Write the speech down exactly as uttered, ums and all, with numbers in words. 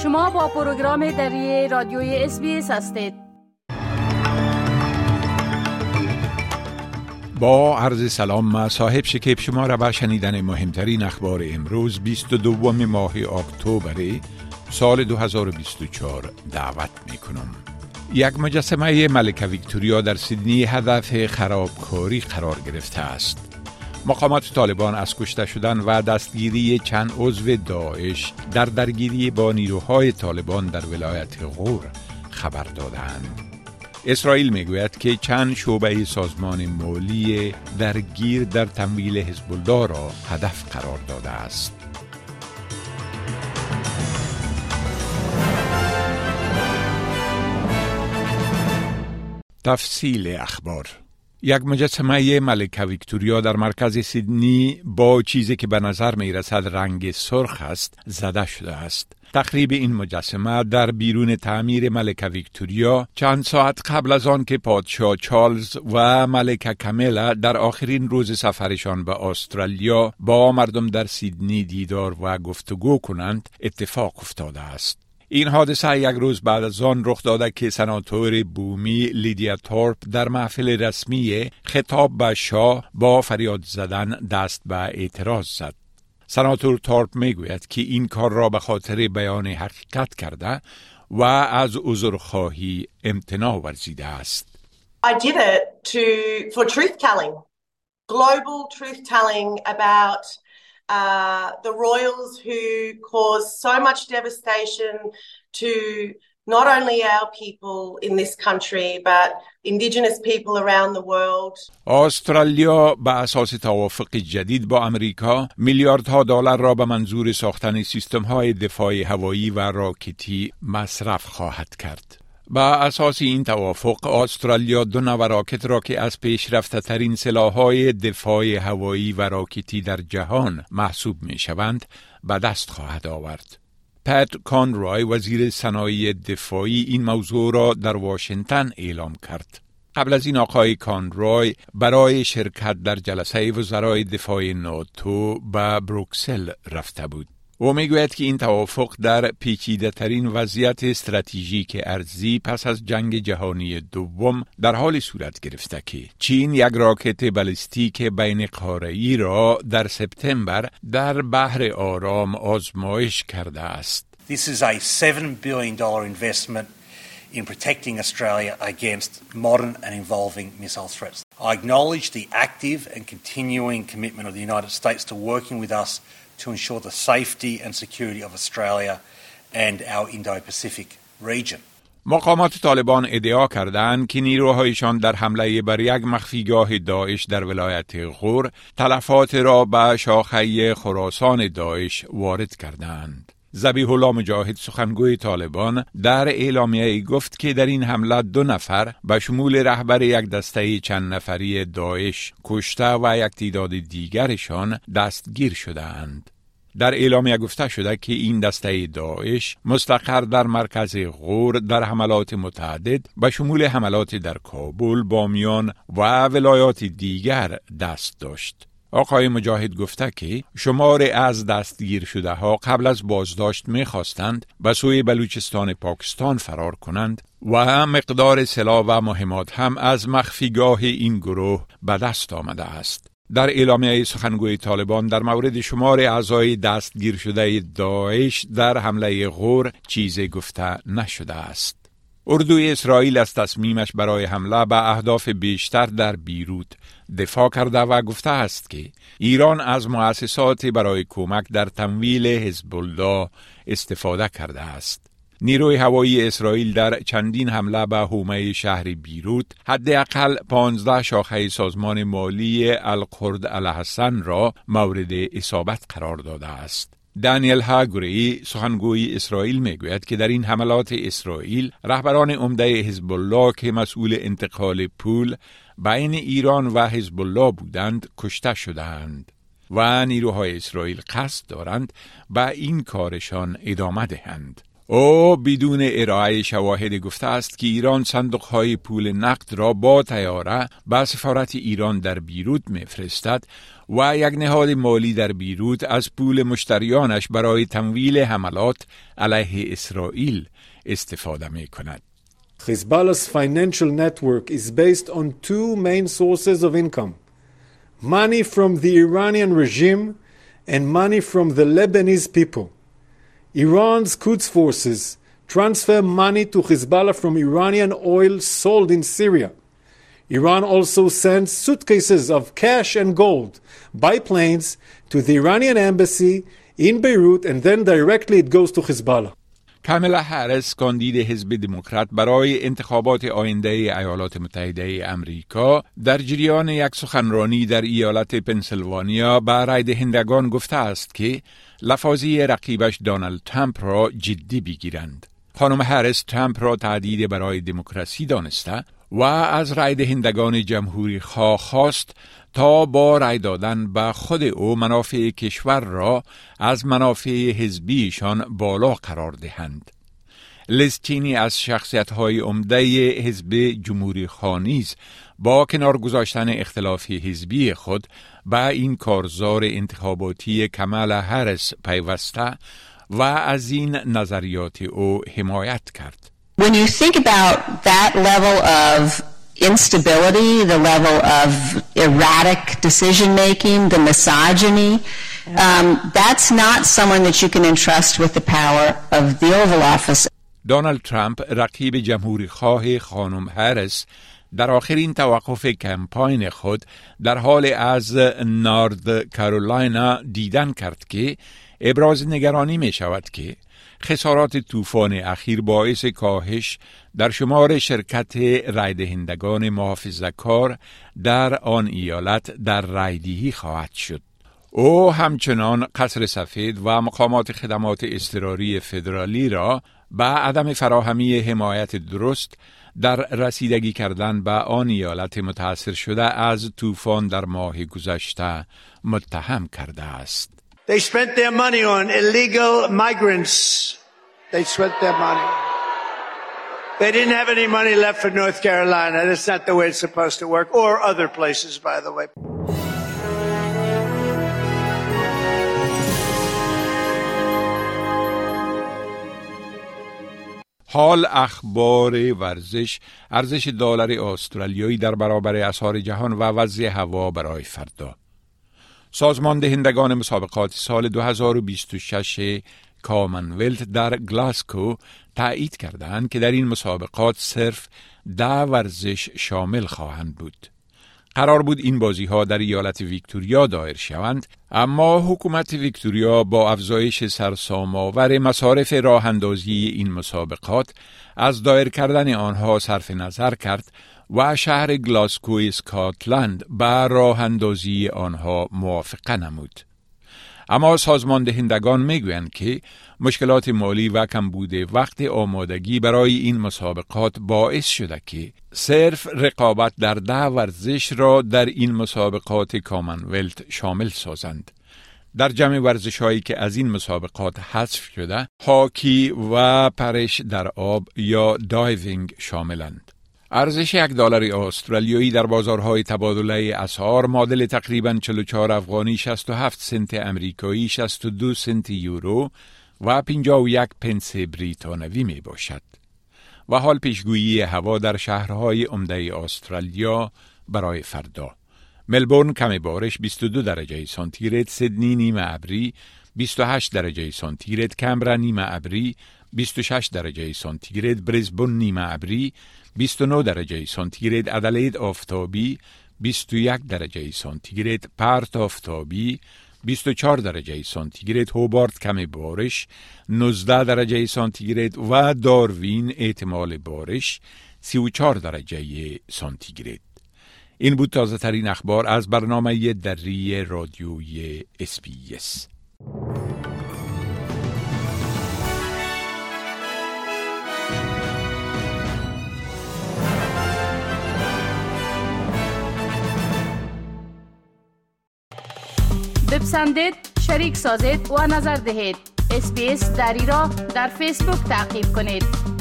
شما با پروگرام دری رادیوی اس بی اس هستید. با عرض سلام، ما صاحب شکیب شما را به شنیدن مهمترین اخبار امروز بیست و دوم ماه اکتبر سال دو هزار و بیست و چهار دعوت می کنم. یک مجسمه ملکه ویکتوریا در سیدنی هدف خرابکاری قرار گرفته است. مقامات طالبان از کشته شدن و دستگیری چند عضو داعش در درگیری با نیروهای طالبان در ولایت غور خبر دادند. اسرائیل میگوید که چند شعبه سازمان مالی درگیر در تمویل حزب الله را هدف قرار داده است. تفصیل اخبار. یک مجسمه ملکه ویکتوریا در مرکز سیدنی با چیزی که به نظر می رسد رنگ سرخ است زده شده است. تخریب این مجسمه در بیرون تعمیر ملکه ویکتوریا چند ساعت قبل از آن که پادشاه چارلز و ملکه کامیلا در آخرین روز سفرشان به استرالیا با مردم در سیدنی دیدار و گفتگو کنند اتفاق افتاده است. این حادثه یک روز بعد از آن رخ داده که سناتور بومی لیدیا تورپ در محفل رسمی خطاب به شاه با فریاد زدن دست به اعتراض زد. سناتور تورپ میگوید که این کار را به خاطر بیان حقیقت کرده و از عذرخواهی امتناع ورزیده است. I did it to for truth telling, global truth telling about uh, the royals who caused so much devastation to not only our people in this country but indigenous people around the world. استرالیا به اساس توافق جدید با امریکا میلیاردها دلار را به منظور ساختن سیستم‌های دفاع هوایی و راکتی مصرف خواهد کرد. با اساس این توافق استرالیا دو نوع راکت را که از پیشرفته ترین سلاح‌های دفاع هوایی و راکتی در جهان محسوب می‌شوند به دست خواهد آورد. پت کانروی وزیر صنایع دفاعی این موضوع را در واشنگتن اعلام کرد. قبل از این آقای کانروی برای شرکت در جلسه وزرای دفاع ناتو به بروکسل رفته بود. او میگوید که این توافق در پیچیده ترین وضعیت استراتژیک ارضی پس از جنگ جهانی دوم در حال صورت گرفته که چین یک راکت بالستیک بین قاره‌ای را در سپتامبر در بحر آرام آزمایش کرده است. This is a seven billion dollars investment in protecting Australia against modern and evolving missile threats. I acknowledge the active and continuing commitment of the United States to working with us to ensure the safety and security of Australia and our Indo-Pacific region. مقامات طالبان ادعا کردند که نیروهایشان در حمله بر یک مخفیگاه داعش در ولایت غور تلفات را به شاخه خراسان داعش وارد کردند. ذبیح الله مجاهد سخنگوی طالبان در اعلامیه گفت که در این حمله دو نفر به شمول رهبر یک دسته چند نفری داعش کشته و یک تعداد دیگرشان دستگیر شدند. در اعلامیه گفته شده که این دسته داعش مستقر در مرکز غور در حملات متعدد به شمول حملات در کابل، بامیان و ولایات دیگر دست داشت. آقای مجاهد گفته که شمار از دستگیر شده ها قبل از بازداشت می خواستند به سوی بلوچستان پاکستان فرار کنند و مقدار سلاح و مهمات هم از مخفیگاه این گروه به دست آمده است. در اعلامیه سخنگوی طالبان در مورد شمار اعضای دستگیر شده داعش در حمله غور چیزی گفته نشده است. اردوی اسرائیل از تصمیمش برای حمله به اهداف بیشتر در بیروت دفاع کرده و گفته است که ایران از مؤسسات برای کمک در تمویل حزب الله استفاده کرده است. نیروی هوایی اسرائیل در چندین حمله به حومه شهر بیروت حداقل پانزده شاخه سازمان مالی القرد الحسن را مورد اصابت قرار داده است. دانیل هاگوری سخنگوی اسرائیل میگوید که در این حملات اسرائیل رهبران عمده حزب الله که مسئول انتقال پول بین ایران و حزب الله بودند کشته شدند و نیروهای اسرائیل قصد دارند به این کارشان ادامه دهند. او بدون ارائه شواهد گفته است که ایران صندوقهای پول نقد را با طیاره به سفارت ایران در بیروت میفرستد و یک نهاد مالی در بیروت از پول مشتریانش برای تمویل حملات علیه اسرائیل استفاده می کند. Hezbollah's financial network is based on two main sources of income. Money from the Iranian regime and money from the Lebanese people. Iran's Quds forces transfer money to Hezbollah from Iranian oil sold in Syria. Iran also sends suitcases of cash and gold by planes to the Iranian embassy in Beirut, and then directly it goes to Hezbollah. کاملا هریس کاندید حزب دموکرات برای انتخابات آینده ایالات متحده امریکا در جریان یک سخنرانی در ایالت پنسیلوانیا به رای دهندگان گفته است که لفاظی رقیبش دونالد ترامپ را جدی بگیرند. خانم هریس ترامپ را تهدید برای دموکراسی دانسته و از رای دهندگان جمهوری خواه خواست تا با رای دادن به خود او منافع کشور را از منافع حزبیشان بالا قرار دهند. لیز چینی از شخصیت‌های عمده حزب جمهوری خواه نیز با کنار گذاشتن اختلاف حزبی خود به این کارزار انتخاباتی کامالا هریس پیوسته و از این نظریات او حمایت کرد. When you think about that level of instability, the level of erratic decision making, the misogyny, um, that's not someone that you can entrust with the power of the Oval Office. دونالد ترامپ رقیب جمهوری خواه خانم هریس در آخرین توقف کمپاین خود در حال از نارد کارولاینا دیدن کرد که ابراز نگرانی می شود که خسارات طوفان اخیر باعث کاهش در شمار شرکت رایدهندگان محافظه‌کار در آن ایالت در رایدهی خواهد شد. او همچنان قصر سفید و مقامات خدمات اضطراری فدرالی را به عدم فراهمی حمایت درست در رسیدگی کردن به آن ایالت متاثر شده از طوفان در ماه گذشته متهم کرده است. They spent their money on illegal migrants. They spent their money. They didn't have any money left for North Carolina. That's not the way it's supposed to work. Or other places, by the way. حال اخبار ورزش. ارزش دلار استرالیایی در برابر اسعار جهان و وضع هوا برای فردا. سازمان دهندگان مسابقات سال دو هزار و بیست و شش کامنولت در گلاسکو تایید کردند که در این مسابقات صرف ده ورزش شامل خواهند بود. قرار بود این بازی ها در ایالت ویکتوریا دایر شوند، اما حکومت ویکتوریا با افزایش سرسام‌آور مصارف راه اندازی این مسابقات از دایر کردن آنها صرف نظر کرد و شهر گلاسکو اسکاتلند به راه اندازی آنها موافقه نمود. اما سازمان دهندگان میگویند که مشکلات مالی و کمبود وقت آمادگی برای این مسابقات باعث شده که صرف رقابت در ده ورزش را در این مسابقات کامنولت شامل سازند. در جمع ورزش هایی که از این مسابقات حذف شده، هاکی و پرش در آب یا دایوینگ شاملند. ارزش یک دلار استرالیایی در بازارهای تبادله اسعار معادل تقریباً چهل و چهار افغانی، شصت و هفت سنت امریکایی، شصت و دو سنت یورو و پنجاه و یک پنس بریتانوی می باشد. و حال پیشگویی هوا در شهرهای عمده استرالیا برای فردا: ملبورن کم بارش بیست و دو درجه سانتیگراد، سیدنی نیمه ابری بیست و هشت درجه سانتیگراد، کمبرا نیمه ابری بیست و شش درجه سانتیگراد، بریزبن نیمه ابری بیست و نه درجه سانتیگراد، ادلید آفتابی بیست و یک درجه سانتیگراد، پرت آفتابی بیست و چهار درجه سانتیگراد، هوبارت کم بارش نوزده درجه سانتیگراد و داروین احتمال بارش سی و چهار درجه سانتیگراد. این بود تازه ترین اخبار از برنامه دری رادیوی اس بی اس. بپسندید، شریک سازید و نظر دهید. اس‌بی‌اس دری را در فیسبوک تعقیب کنید.